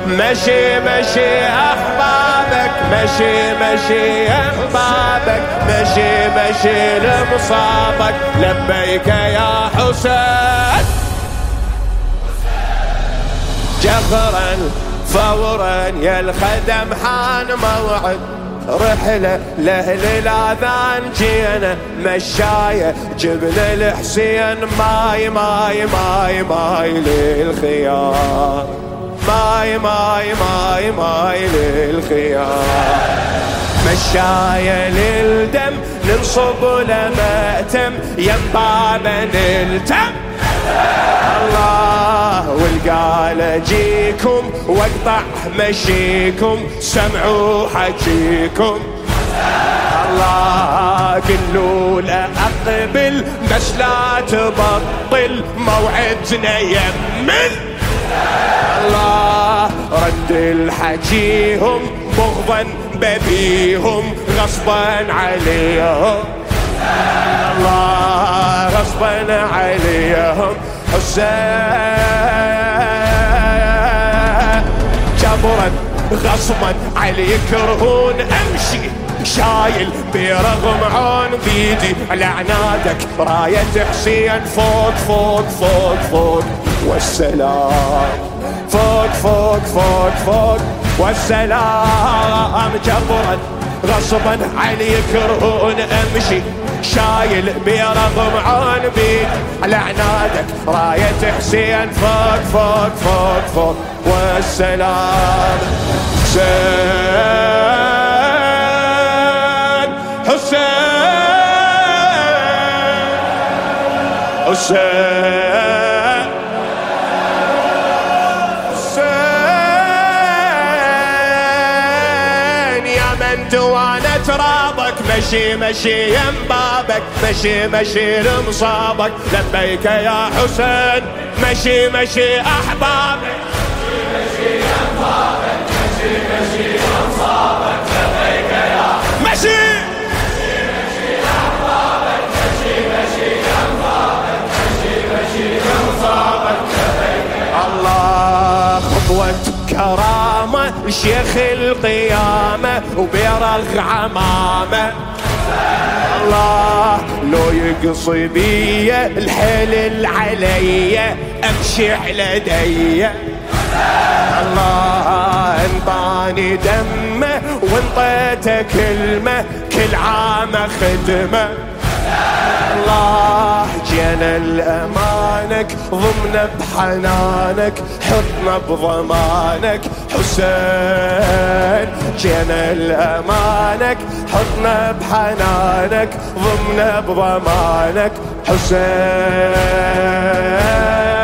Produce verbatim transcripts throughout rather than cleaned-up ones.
مشي مشي أحبابك، مشي مشي أحبابك، مشي مشي لمصابك، لبيك يا حسين. جفرا فورا يا الخدم حان موعد، رحلة لأهل الآذان جينا مشاية، جبنا الحسين ماي ماي ماي ماي للخيار، ماي ماي ماي ماي للخيار، مشاية للدم ننصب لمأتم، ينبابا نلتم الله، والقال اجيكم واقطع مشيكم، سمعوا حكيكم الله، قلوا لا اقبل بس لا تبطل، موعدنا يمل الله، رد الحكيهم بغضا ببيهم، غصبا عليهم الله، غصبا عليهم حسين. جبرا غصبا علي يكرهون امشي، شايل برغم عون بيدي على عنادك راية حسين، فوق فوق فوق فوق والسلام، فوق فوق فوق فوق والسلام. جبرا غصبا علي يكرهون امشي، شايل برغم عون بيد على عنادك راية حسين، فوق فوق فوق فوق والسلام. حسين حسين حسين حسين يا من دوانا ترابك، مشي مشي ينبابك، مشي مشي لمصابك، لبيك يا حسين. مشي مشي أحبابك، مشي مشي ينبابك، مشي مشي لمصابك، لبيك يا مشي مشي مشي أحبابك، مشي مشي ينبابك، مشي مشي لمصابك، لبيك يا الله. خطوة كرامة شيخ القيامة وبيرغ عمامة الله، لو يقصي بيا الحلل عليا امشي على ديا الله، انطاني دمه وانطيته كلمه، كل عام خدمه الله، جينا لأمانك ضمنا بحنانك، حطنا بضمانك حسين، جينا لأمانك حطنا بحنانك، ضمنا بضمانك حسين.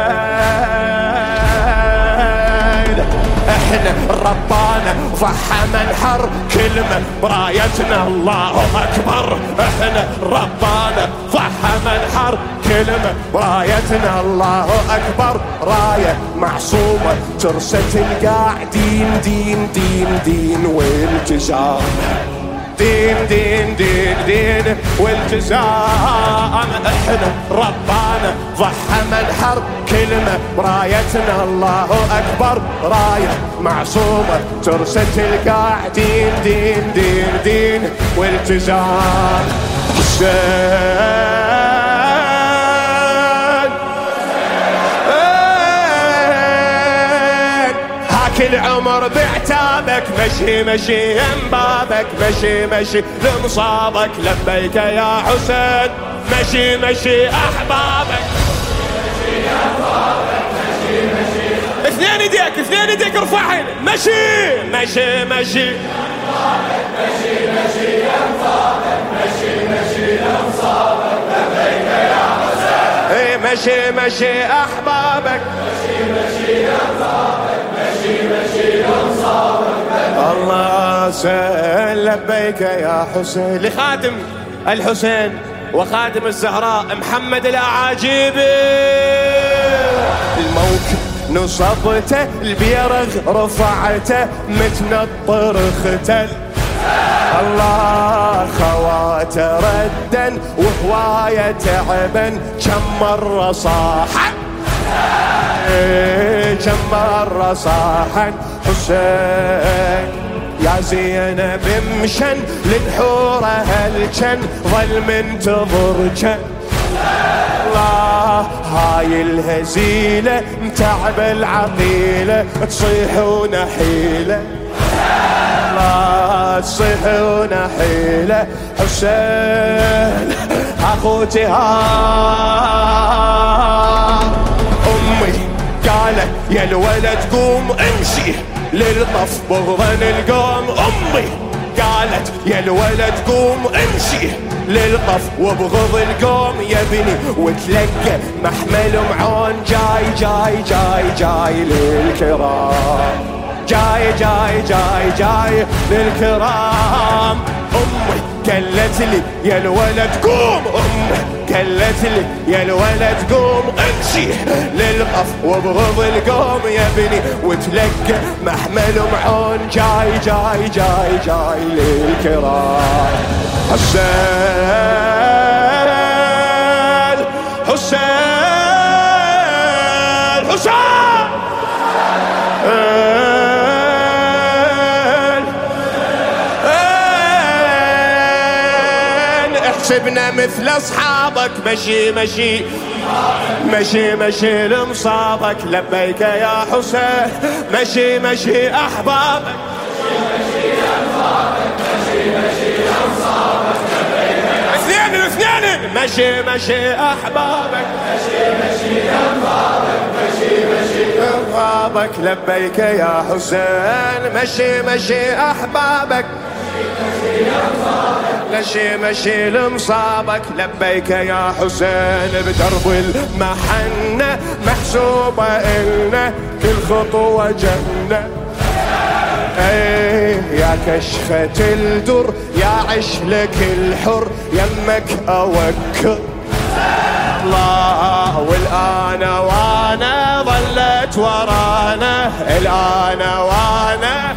احنا ربانا ضحى منحر كلمة برايتنا الله اكبر، احنا ربانا ضحى منحر كلمة برايتنا الله اكبر، راية معصومة ترست القاع، دين دين دين دين والتزام، دين دين دين دين والتزام. احنا ربانا ضحى منحر كلمة برايتنا الله اكبر، راية معصومة ترست القاع، دين دين دين دين والتزام. حسين كل عمر بعتابك، مشي مشي ينبابك، مشي مشي لمصابك، لبيك يا حسين. مشي مشي أحبابك، مشي ينبابك، مشي مشي اثنين يديك اثنين يديك ارفعين، مشي مشي مشي ينبابك، مشي مشي ينبابك، مشي مشي لمصابك، لبيك يا حسين. اي مشي مشي أحبابك، مشي مشي ينبابك، مشي مشي لمصابك، الله سهل لبيك يا حسين. لخادم الحسين وخادم الزهراء محمد الأعاجيبي، الموكب نصبته البيرغ رفعته متنطر ختل الله، خواته ردا وهواية تعبا كم مرة صاحا، كم مرة صاحا حسين يا زينب مشن للحورة هالجن ظل منتظر جن الله هاي الهزيلة متعب العقيلة تصيح ونحيلة الله تصيح ونحيلة حسين اخوتي ها امي قالت يا الولد قوم امشي للطف بغضا القوم امي قالت يا الولد قوم امشي للطف وبغض القوم يا بني وتلقى محمل معون جاي جاي جاي جاي للكرام جاي جاي جاي جاي للكرام امي قالت لي يا الولد قوم امي قالت لي يا الولد قوم امشي للطف وبغض القوم يا بني وتلقى محمل معون جاي جاي جاي جاي للكرام حسين حسين حسين احسبنا مثل اصحابك مشي مشي مشي مشي لمصابك لبيك يا حسين مشي مشي احبابك اثنين اثنين مشي مشي احبابك مشي مشي احبابك مشي مشي احبابك لبيك يا حسين مشي مشي احبابك مشي مشي لمصابك لبيك يا حسين بدرب المحنة محسوبة إلنا كل خطوة جنة ايه يا كشخة الدر يا عشلك الحر يمك اوكر الله والآن وانا ظلت ورانا الآن وانا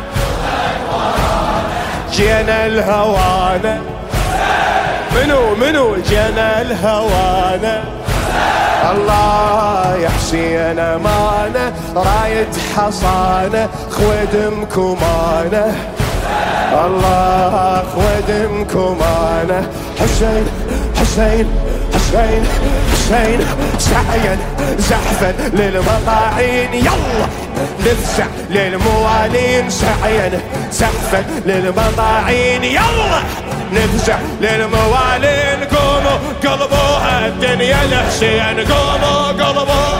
جينا الهوانا منو منو جينا الهوانا الله يا حسين امانه رايد حصانه خودم كمانه الله خودم كمانه حسين حسين حسين حسين سعيا زحفا للمطاعين يلا نفزع للموالين سعيا زحفا للمطاعين يلا نفزع للموالين قوموا قلبوها الدنيا لحسين قوموا قلبوها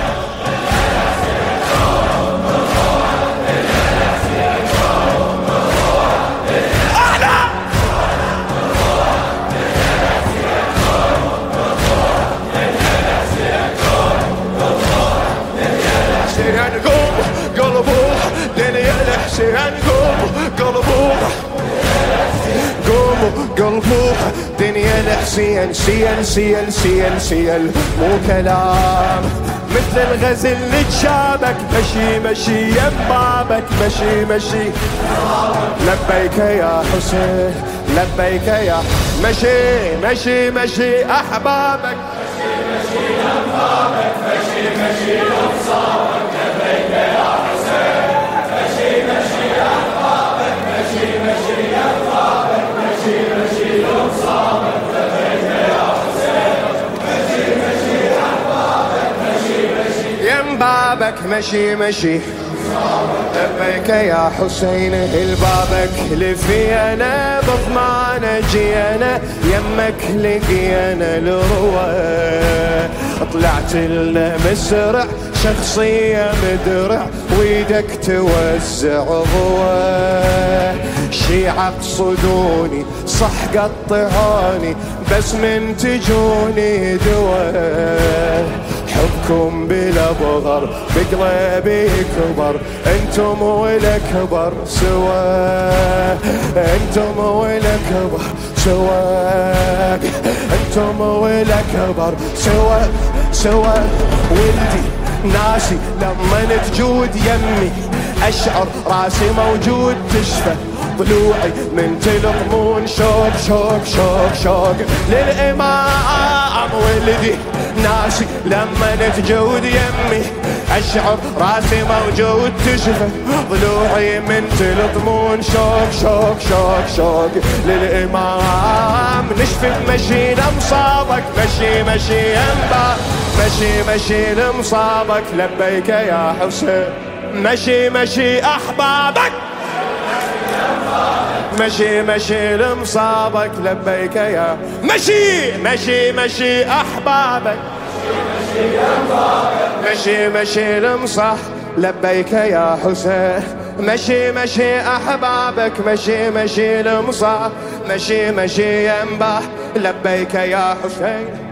أعلى حسين قوموا قلبوها الدنيا لحسين قوموا قلبوها قوموا قلبوها دنيا الحسين سيل سيل سيل سيل مو كلام مثل الغزل اللي تشابك مشي مشي يمبابك مشي مشي لبيك يا حسين لبيك يا مشي مشي مشي أحبابك مشي مشي أحبابك مشي مشي أبصارك لبيك يا حسين مشي مشي أحبابك مشي مشي أحبابك مشي مشي أبصارك لبيك يا حسين مشي مشي أحبابك مشي مشي يمبابك مشي مشي لبيك يا حسين البابك لفينا بضمان جينا يمك لقينا الروى طلعت لنا مسرع شخصية مدرع ويدك توزع ضوى شيعة قصدوني صح قطعوني بس من تجوني دوا حبكم بلا بغر بقلبي كبر انتم والاكبر سوا انتم والاكبر سوا انتم والاكبر سوا سوا ولدي ناسي لما تجود يمي اشعر راسي موجود تشفى ضلوعي من تلقمون شوق شوق شوق شوق للإمام الامام ولدي ناسي لما نتجود يمي اشعر راسي موجود تشفى ضلوعي من تلطمون شوق شوق شوق شوق للامام نشفي مشي لمصابك مشي مشي ينبع مشي مشي لمصابك لبيك يا حسين مشي مشي احبابك مشي مشي لمصابك لبيك يا مشي مشي مشي احبابك مشي مشي لمصح لبيك يا حسين مشي مشي احبابك مشي مشي لمصح مشي مشي ينبح لبيك يا حسين